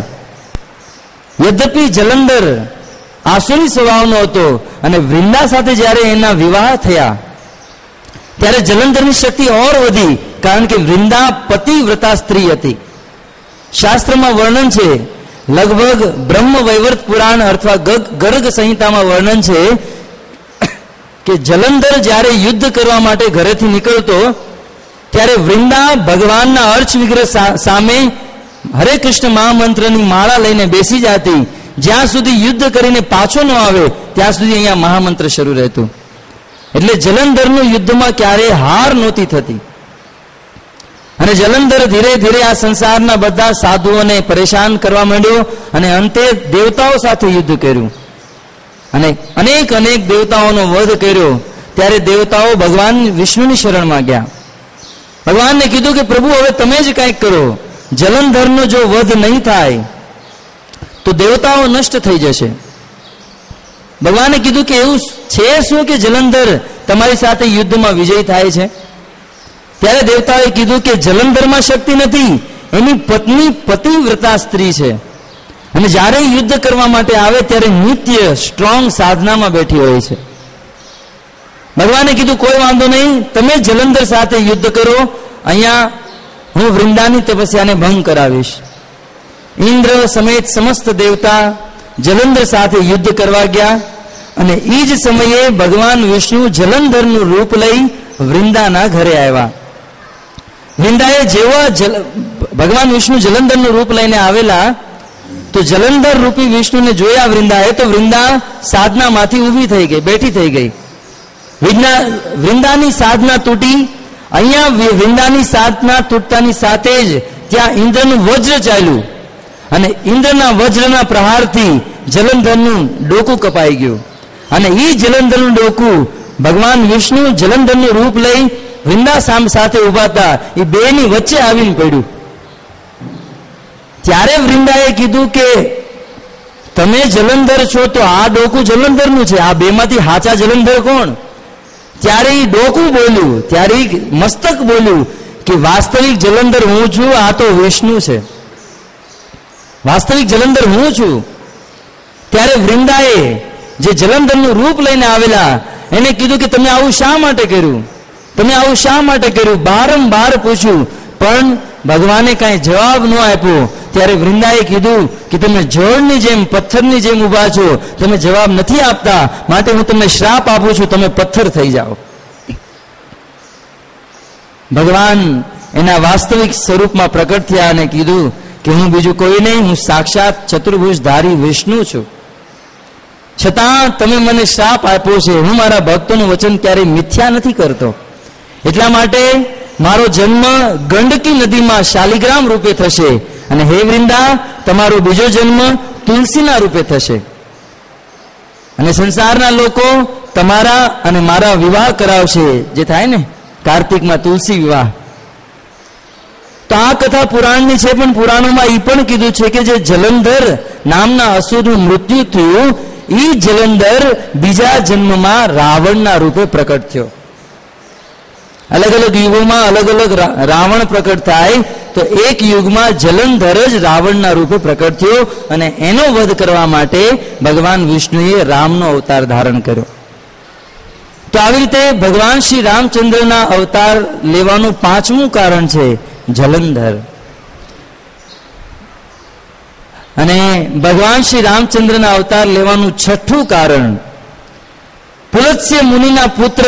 યદ્યપિ જલંધર આસુરી સ્વભાવનો હતો અને વૃંદા સાથે જ્યારે એના વિવાહ થયા ત્યારે જલંધરની શક્તિ ઓર વધી, કારણ કે વૃંદા પતિવ્રતા સ્ત્રી હતી. શાસ્ત્રમાં વર્ણન છે, લગભગ બ્રહ્મ વૈવર્ત પુરાણ અથવા ગર્ગ સંહિતામાં વર્ણન છે કે જલંધર જ્યારે યુદ્ધ કરવા માટે ઘરેથી નીકળતો ત્યારે વૃંદા ભગવાનના અર્ચ વિગ્રહ સામે હરે કૃષ્ણ મહામંત્રની માળા લઈને બેસી જતી. જ્યાં સુધી યુદ્ધ કરીને પાછો ન આવે ત્યાં સુધી અહીંયા મહામંત્ર શરૂ રહેતું. એટલે જલંધરનું યુદ્ધમાં ક્યારેય હાર નહોતી થતી. અને જલંધર ધીરે ધીરે આ સંસારના બધા સાધુઓને પરેશાન કરવા માંડ્યો અને અંતે દેવતાઓ સાથે યુદ્ધ કર્યું અને અનેક અનેક દેવતાઓનો વધ કર્યો. ત્યારે દેવતાઓ ભગવાન વિષ્ણુની શરણમાં ગયા. ભગવાનને કીધું કે પ્રભુ હવે તમે જ કંઈક કરો, જલંધરનો જો વધ નહીં થાય તો દેવતાઓ નષ્ટ થઈ જશે. ભગવાને કીધું કે એવું છે શું કે જલંધર તમારી સાથે યુદ્ધમાં વિજય થાય છે? ત્યારે દેવતાએ કીધું કે જલંધરમાં શક્તિ નથી, એની પત્ની પતિવ્રતા સ્ત્રી છે અને જ્યારે યુદ્ધ કરવા માટે આવે ત્યારે નિત્ય સ્ટ્રોંગ સાધનામાં બેઠી હોય છે. ભગવાને કીધું કોઈ વાંધો નહીં, તમે જલંધર સાથે યુદ્ધ કરો, અહીંયા હું વૃંદાની તપસ્યાને ભંગ કરાવીશ. ઇન્દ્ર સમેત સમસ્ત દેવતા જલંધર સાથે યુદ્ધ કરવા ગયા અને એ જ સમયે ભગવાન વિષ્ણુ જલંધરનું રૂપ લઈ વૃંદાના ઘરે આવ્યા. વૃંદાએ જેવા ભગવાન વિષ્ણુ જલંધરનું રૂપ લઈને આવેલા તો જલંધર રૂપી વિષ્ણુને જોયા વૃંદાએ તો વૃંદા સાધનામાંથી ઊભી થઈ ગઈ, બેઠી થઈ ગઈ. વૃંદાની સાધના તૂટી. અહીંયા વૃંદાની સાધના તૂટતાની સાથે જ ત્યાં ઇન્દ્રનું વજ્ર ચાલ્યું અને ઇન્દ્રના વજ્રના પ્રહારથી જલંધરનું ડોકું કપાઈ ગયું અને એ જલંધરનું ડોકું ભગવાન વિષ્ણુ જલંધરનું રૂપ લઈ વૃંદા સાથે ઉભા હતા, એ બેની વચ્ચે આવીને પડ્યું. ત્યારે વૃંદાએ કીધું કે તમે જલંધર છો તો આ ડોકું જલંધરનું છે, આ બેમાંથી હાચા જલંધર કોણ? ત્યારે એ ડોકું બોલ્યું, ત્યારે મસ્તક બોલ્યું કે વાસ્તવિક જલંધર હું છું, આ તો વિષ્ણુ છે, વાસ્તવિક જલંધર હું છું. ત્યારે વૃંદાએ જે જલંધરનું રૂપ લઈને આવેલા એને કીધું કે તમે આવું શા માટે કર્યું, તમે આવું શા માટે કર્યું? બારંબાર પૂછ્યું પણ ભગવાને કાંઈ જવાબ ન આપ્યો. ત્યારે વૃંદાએ કીધું કે તમે જળની જેમ પથ્થરની જેમ ઉભા છો, તમે જવાબ નથી આપતા, માટે હું તમને શ્રાપ આપું છું, તમે પથ્થર થઈ જાઓ. ભગવાન એના વાસ્તવિક સ્વરૂપમાં પ્રકટ થયા અને કીધું કે હું બીજું કોઈ નહીં, હું સાક્ષાત ચતુર્ભુજધારી વિષ્ણુ છું. છતાં તમે મને શ્રાપ આપ્યો છે. હું મારા ભક્તોનું વચન ક્યારેય મિથ્યા નથી કરતો, એટલા માટે મારો જન્મ ગંડકી નદીમાં શાલિગ્રામ રૂપે થશે અને હે વૃંદા તમારો બીજો જન્મ તુલસીના રૂપે થશે અને સંસારના લોકો તમારા અને મારા વિવાહ કરાવશે, જે થાય ને કાર્તિકમાં તુલસી વિવાહ. તો આ કથા પુરાણની છે, પણ પુરાણોમાં એ પણ કીધું છે કે જે જલંધર નામના અસુરનું મૃત્યુ થયું એ જલંધર બીજા જન્મમાં રાવણના રૂપે પ્રકટ થયો. અલગ અલગ યુગોમાં અલગ અલગ રાવણ પ્રકટ થાય તો એક યુગમાં જલંધર જ રાવણના રૂપે પ્રકટ થયો અને એનો વધ કરવા માટે ભગવાન વિષ્ણુએ રામનો અવતાર ધારણ કર્યો. તો આવી રીતે ભગવાન શ્રી રામચંદ્રના અવતાર લેવાનું પાંચમું કારણ છે જલંધર. અને ભગવાન શ્રી રામચંદ્રના અવતાર લેવાનું છઠ્ઠું કારણ પુલત્સ્ય મુનિના પુત્ર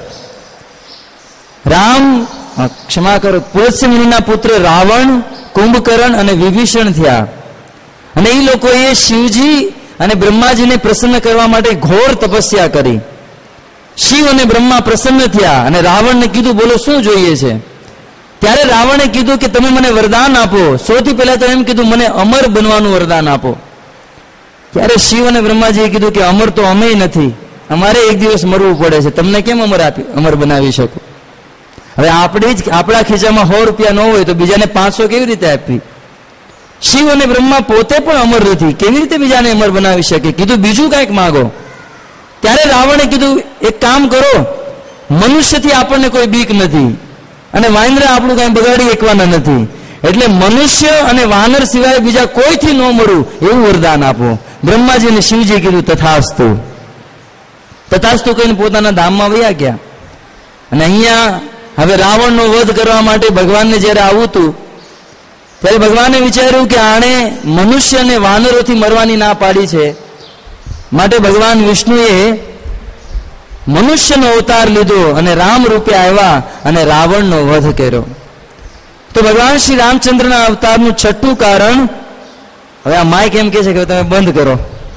પુલત્સ્ય મુનિના પુત્ર રાવણ, કુંભકર્ણ અને વિભીષણ થયા અને એ લોકોએ શિવજી અને બ્રહ્માજીને પ્રસન્ન કરવા માટે ઘોર તપસ્યા કરી. શિવ અને બ્રહ્મા પ્રસન્ન થયા અને રાવણને કીધું બોલો શું જોઈએ છે? ત્યારે રાવણે કીધું કે તમે મને વરદાન આપો. સૌથી પહેલા તો એમ કીધું મને અમર બનવાનું વરદાન આપો. ત્યારે શિવ અને બ્રહ્માજીએ કીધું કે અમર તો અમે નથી, અમારે એક દિવસ મરવું પડે છે, તમને કેમ અમર બનાવી શકું? હવે આપણા ખીચામાં 100 રૂપિયા ન હોય તો બીજાને 500 કેવી રીતે આપવી? શિવ અને બ્રહ્મા પોતે પણ અમર નથી, કેવી રીતે બીજાને અમર બનાવી શકે? કીધું બીજું કંઈક માગો. ત્યારે રાવણે કીધું એક કામ કરો, મનુષ્યથી આપણને કોઈ બીક નથી અને વાંદરા આપણું કઈ બગાડી શકવાના નથી, એટલે મનુષ્ય અને વાનર સિવાય બીજા કોઈથી ન મળું એવું વરદાન આપો. બ્રહ્માજી અને શિવજી કીધું તથાસ્તુ. તથાસ્તુ કહીને પોતાના ધામમાં વયા ગયા. અને અહીંયા હવે રાવણનો વધ કરવા માટે ભગવાનને જયારે આવું હતું ત્યારે ભગવાને વિચાર્યું કે આણે મનુષ્ય અને વાનરોથી મરવાની ના પાડી છે, માટે ભગવાન વિષ્ણુએ મનુષ્યનો અવતાર લીધો અને રામ રૂપે આવ્યા અને રાવણનો વધ કર્યો. તો ભગવાન શ્રી રામચંદ્રના અવતારનું છઠ્ઠું કારણ, હવે આ માઇક એમ કે છે કે તમે બંધ કરો.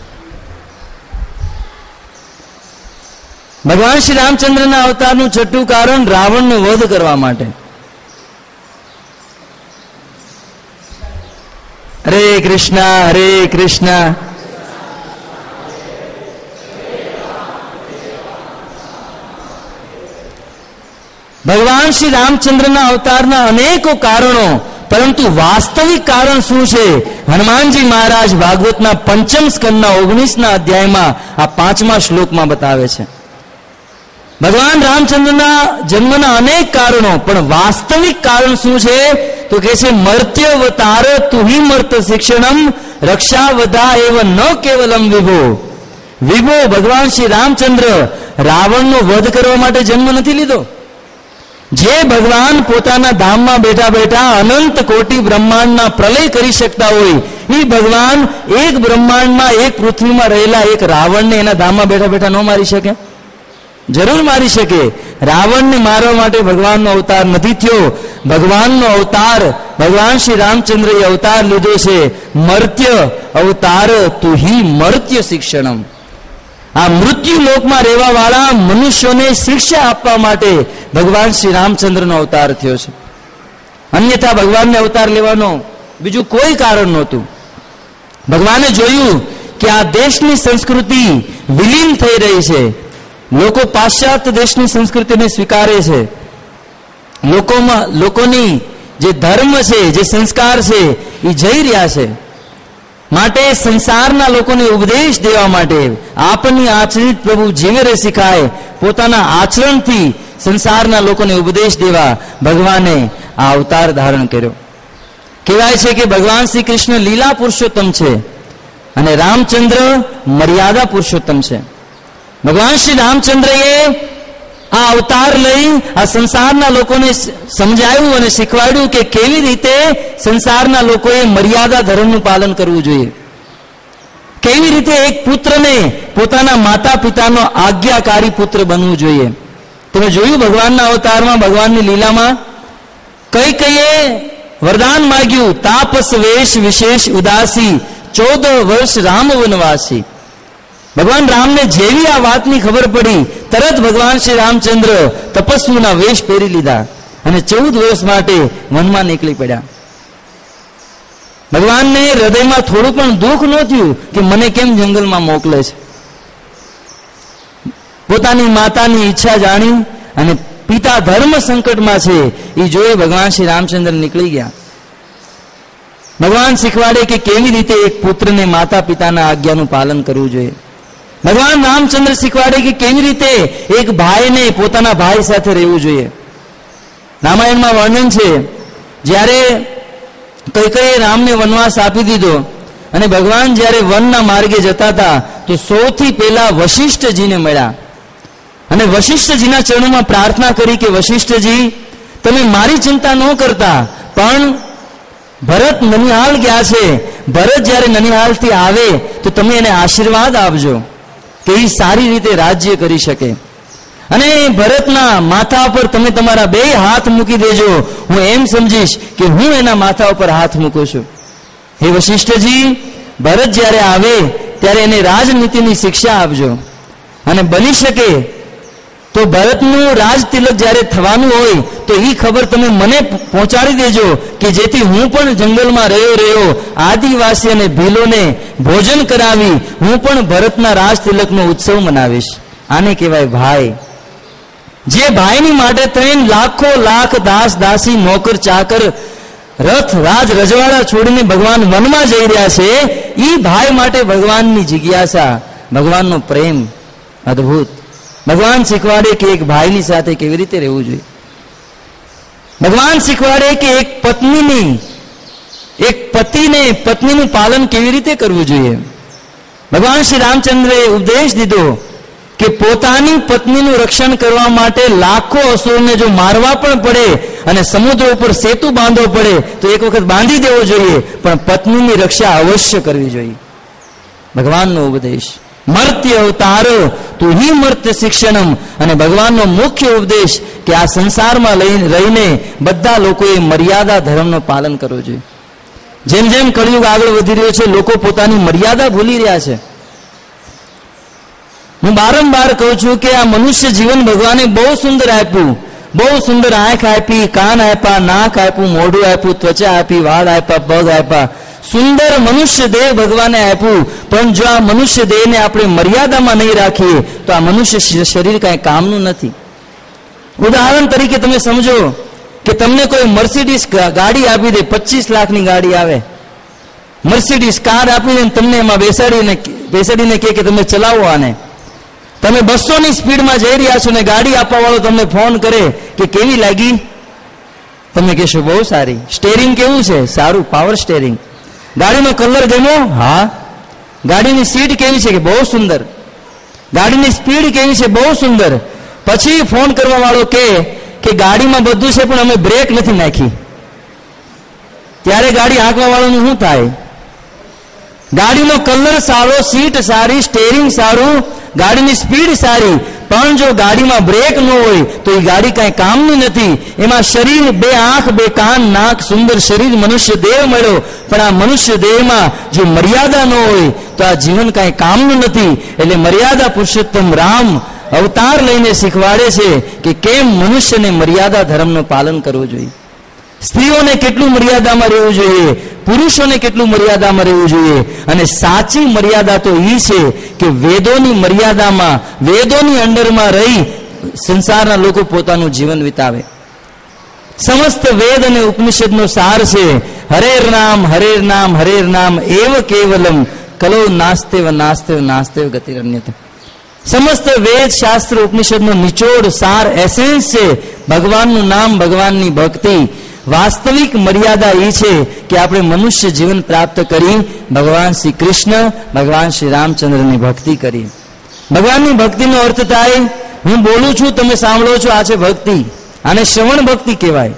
ભગવાન શ્રી રામચંદ્રના અવતારનું છઠ્ઠું કારણ રાવણનો વધ કરવા માટે. હરે કૃષ્ણ હરે કૃષ્ણ. ભગવાન શ્રી રામચંદ્રના અવતારના અનેકો કારણો, પરંતુ વાસ્તવિક કારણ શું છે હનુમાનજી મહારાજ ભાગવતના 5મ સ્કંદના 19ના અધ્યાયમાં આ 5મા શ્લોકમાં બતાવે છે. ભગવાન રામચંદ્રના જન્મના અનેક કારણો, પણ વાસ્તવિક કારણ શું છે તો કે છે મર્ત્યવતાર તુહિ મર્ત શિક્ષણમ રક્ષા વધા એવ ન કેવલમ વિભો. વિભો ભગવાન શ્રી રામચંદ્ર રાવણનો વધ કરવા માટે જન્મ નથી લીધો. જે ભગવાન પોતાના ધામમાં બેઠા બેઠા અનંત કોટી બ્રહ્માંડના પ્રલય કરી શકતા હોય એ ભગવાન એક બ્રહ્માંડમાં એક પૃથ્વીમાં રહેલા એક રાવણને એના ધામમાં બેઠા બેઠા ન મારી શકે? જરૂર મારી શકે. રાવણને મારવા માટે ભગવાનનો અવતાર નથી થયો. ભગવાનનો અવતાર ભગવાન શ્રી રામચંદ્રએ અવતાર લીધો છે મર્ત્ય અવતાર તુહિ મર્ત્ય શિક્ષણમ. આ મૃત્યુ લોકમાં રહેવા વાળા મનુષ્યોને શિક્ષા આપવા માટે ભગવાન શ્રી રામચંદ્રનો અવતાર થયો છે. અન્યથા ભગવાનને અવતાર લેવાનો બીજું કોઈ કારણ નહોતું. ભગવાને જોયું કે આ દેશની સંસ્કૃતિ વિલીન થઈ રહી છે. લોકો પાશ્ચાત્ય દેશની સંસ્કૃતિને સ્વીકારે છે. લોકોની જે ધર્મ છે, જે સંસ્કાર છે એ જઈ રહ્યા છે. માટે સંસારના લોકોને ઉપદેશ દેવા માટે આપની આચરિત પ્રભુ જીવે શીખાય, પોતાના આચરણથી સંસારના લોકોને ઉપદેશ દેવા ભગવાને આ અવતાર ધારણ કર્યો. કહેવાય છે કે ભગવાન શ્રી કૃષ્ણ લીલા પુરુષોત્તમ છે અને રામચંદ્ર મર્યાદા પુરુષોત્તમ છે. ભગવાન શ્રી રામચંદ્રએ આ અવતાર લઈ આ સંસારના લોકોને સમજાવ્યું અને શીખવાડ્યું કે કેવી રીતે સંસારના લોકોએ મર્યાદા ધર્મનું પાલન કરવું જોઈએ, કેવી રીતે એક પુત્રને પોતાના માતા પિતાનો આજ્ઞાકારી પુત્ર બનવું જોઈએ. તમે જોયું ભગવાનના અવતારમાં, ભગવાનની લીલામાં કઈ વરદાન માગ્યું? તાપસ વેશ વિશેષ ઉદાસી 14 વર્ષ રામ વનવાસી. ભગવાન રામને જેવી આ વાતની ખબર પડી તરત ભગવાન શ્રી રામચંદ્ર તપસ્વીના વેશ પહેરી લીધા અને 14 વર્ષ માટે વનમાં નીકળી પડ્યા. ભગવાનને હૃદયમાં થોડું પણ દુઃખ ન થયું કે મને કેમ જંગલમાં મોકલે છે. પોતાની માતાની ઈચ્છા જાણી અને પિતા ધર્મ સંકટમાં છે એ જોઈ ભગવાન શ્રી રામચંદ્ર નીકળી ગયા. ભગવાન શીખવાડે કે કેવી રીતે એક પુત્રને માતા પિતાના આજ્ઞાનું પાલન કરવું જોઈએ. ભગવાન રામચંદ્ર શીખવાડે કે કેવી રીતે એક ભાઈને પોતાના ભાઈ સાથે રહેવું જોઈએ. રામાયણમાં વર્ણન છે જ્યારે કૈકેયીએ રામને વનવાસ આપી દીધો અને ભગવાન જ્યારે વનના માર્ગે જતા હતા તો સૌથી પહેલા વશિષ્ઠજીને મળ્યા અને વશિષ્ઠજીના ચરણોમાં પ્રાર્થના કરી કે વશિષ્ઠજી, તમે મારી ચિંતા ન કરતા, પણ ભરત નનિહાલ ગયા છે. ભરત જ્યારે નનિહાલથી આવે તો તમે એને આશીર્વાદ આપજો કે એ સારી રીતે રાજ્ય કરી શકે. અને ભરતના માથા પર તમે તમારા 2 હાથ મૂકી દેજો, હું એમ સમજીશ કે હું એના માથા ઉપર હાથ મૂકું છું. હે વશિષ્ઠજી, ભરત જ્યારે આવે ત્યારે એને રાજનીતિની શિક્ષા આપજો અને બની શકે તો ભરતનું રાજ તિલક જ્યારે થવાનું હોય તો એ ખબર તમે મને પહોંચાડી દેજો કે જેથી હું પણ જંગલમાં રહ્યો આદિવાસી અને ભીલોને ભોજન કરાવી હું પણ ભરતના રાજ તિલકનો ઉત્સવ મનાવીશ. આને કહેવાય ભાઈ. જે ભાઈની માટે 3 લાખો લાખ દાસ દાસી નોકર ચાકર રથ રાજ રજવાડા છોડીને ભગવાન વનમાં જઈ રહ્યા છે, એ ભાઈ માટે ભગવાનની જિજ્ઞાસા, ભગવાનનો પ્રેમ અદ્ભુત. ભગવાન શીખવાડે કે એક ભાઈની સાથે કેવી રીતે રહેવું જોઈએ. ભગવાન શીખવાડે કે એક પતિને પત્નીનું પાલન કેવી રીતે કરવું જોઈએ. ભગવાન શ્રી રામચંદ્રએ ઉપદેશ દીધો કે પોતાની પત્નીનું રક્ષણ કરવા માટે લાખો અસુરને જો મારવા પણ પડે અને સમુદ્ર ઉપર સેતુ બાંધવો પડે તો એક વખત બાંધી દેવો જોઈએ, પણ પત્નીની રક્ષા અવશ્ય કરવી જોઈએ. ભગવાનનો ઉપદેશ. મર્ત્ય અવતાર તું હિ મર્ત્ય શિક્ષણમ. અને ભગવાનનો મુખ્ય ઉપદેશ કે આ સંસારમાં રહીને બધા લોકોએ મર્યાદા ધર્મનું પાલન કરવું જોઈએ. જેમ જેમ કળિયુગ આગળ વધી રહ્યો છે લોકો પોતાની મર્યાદા ભૂલી રહ્યા છે. હું બારંબાર કહું છું કે આ મનુષ્ય જીવન ભગવાને બહુ સુંદર આપ્યું, બહુ સુંદર આંખ આપી, કાન આપ્યા, નાક આપ્યું, મોઢું આપ્યું, ત્વચા આપી, વાળ આપ્યા, પગ આપ્યા, સુંદર મનુષ્ય દેહ ભગવાને આપ્યું. પણ જો આ મનુષ્ય દેહને આપણે મર્યાદામાં નહીં રાખીએ તો આ મનુષ્ય શરીર કાંઈ કામનું નથી. ઉદાહરણ તરીકે તમે સમજો કે તમને કોઈ મર્સિડીઝ ગાડી આપી દે, 25 લાખની ગાડી આવે, મર્સિડીઝ કાર આપી દે, તમને એમાં બેસાડીને કહે કે તમે ચલાવો આને. તમે 200ની સ્પીડમાં જઈ રહ્યા છો ને ગાડી આપવા વાળો તમને ફોન કરે કે કેવી લાગી, તમે કહેશો બહુ સારી. સ્ટેરિંગ કેવું છે? સારું, પાવર સ્ટેરિંગ. ગાડીનો કલર ગમ્યો? હા. ગાડીની સીટ કેવી છે? કે બહુ સુંદર. ગાડીની સ્પીડ કેવી છે? બહુ સુંદર. પછી ફોન કરવા વાળો કે ગાડીમાં બધું છે પણ અમે બ્રેક નથી નાખી. ત્યારે ગાડી હાંકવા વાળાનું શું થાય? ગાડીનો કલર સારો, સીટ સારી, સ્ટેરિંગ સારું, ગાડીની સ્પીડ સારી, પણ જો ગાડીમાં બ્રેક ન હોય તો એ ગાડી કાંઈ કામની નથી. એમાં શરીર, 2 આંખ, 2 કાન, નાક, સુંદર શરીર, મનુષ્ય દેહ મળ્યો, પણ આ મનુષ્ય દેહમાં જો મર્યાદા ન હોય તો આ જીવન કાંઈ કામનું નથી. એટલે મર્યાદા પુરુષોત્તમ રામ અવતાર લઈને શીખવાડે છે કે કેમ મનુષ્યને મર્યાદા ધર્મનું પાલન કરવું જોઈએ. સ્ત્રીઓને કેટલું મર્યાદામાં રહેવું જોઈએ, પુરુષોને કેટલું મર્યાદામાં રહેવું જોઈએ. અને સાચી મર્યાદા તો એ છે કે વેદોની મર્યાદામાં, વેદોની અંડરમાં રહી સંસારના લોકો પોતાનું જીવન વિતાવે. સમસ્ત વેદ અને ઉપનિષદનો સાર છે હરેર નામ હરેર નામ હરેર નામ એવ કેવલમ કલો નાસ્તેવ નાસ્તેવ નાસ્તેવ ગતિરન્યતા. સમસ્ત વેદ શાસ્ત્ર ઉપનિષદનો નિચોડ સાર એસેન્સ છે ભગવાનનું નામ, ભગવાનની ભક્તિ. વાસ્તવિક મર્યાદા એ છે કે આપણે મનુષ્ય જીવન પ્રાપ્ત કરી ભગવાન શ્રી કૃષ્ણ, ભગવાન શ્રી રામચંદ્રની ભક્તિ કરી. ભગવાનની ભક્તિનો અર્થ થાય હું બોલું છું, તમે સાંભળો છો, આ છે ભક્તિ. આને શ્રવણ ભક્તિ કહેવાય.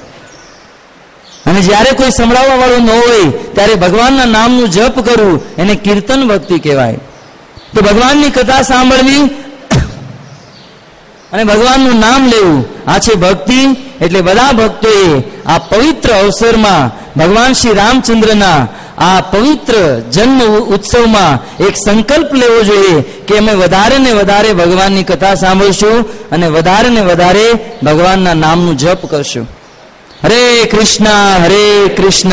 અને જ્યારે કોઈ સંભળાવવા વાળું ન હોય ત્યારે ભગવાનના નામનું જપ કરવું એને કીર્તન ભક્તિ કહેવાય. તો ભગવાનની કથા સાંભળવી અને ભગવાનનું નામ લેવું આ છે ભક્તિ. એટલે બધા ભક્તોએ આ પવિત્ર અવસરમાં ભગવાન શ્રી રામચંદ્રના આ પવિત્ર જન્મ ઉત્સવમાં એક સંકલ્પ લેવો જોઈએ કે અમે વધારે ને વધારે ભગવાનની કથા સાંભળશું અને વધારે ને વધારે ભગવાનના નામનું જપ કરશું. હરે કૃષ્ણ હરે કૃષ્ણ.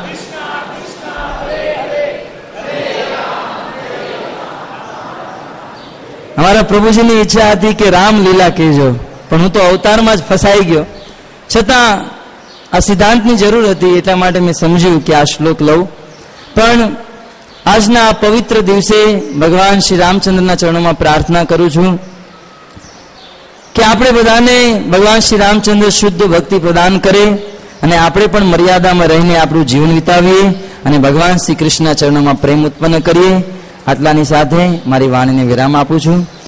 અમારા પ્રભુજીની ઈચ્છા હતી કે રામલીલા કહેજો, પણ હું તો અવતારમાં જ ફસાઈ ગયો. છતાં આ સિદ્ધાંતની જરૂર હતી એટલા માટે મેં સમજ્યું કે આ શ્લોક લઉં. પણ આજના આ પવિત્ર દિવસે ભગવાન શ્રી રામચંદ્રના ચરણોમાં પ્રાર્થના કરું છું કે આપણે બધાને ભગવાન શ્રી રામચંદ્ર શુદ્ધ ભક્તિ પ્રદાન કરે અને આપણે પણ મર્યાદામાં રહીને આપણું જીવન વિતાવીએ અને ભગવાન શ્રી કૃષ્ણના ચરણોમાં પ્રેમ ઉત્પન્ન કરીએ. આટલાની સાથે મારી વાણીને વિરામ આપું છું.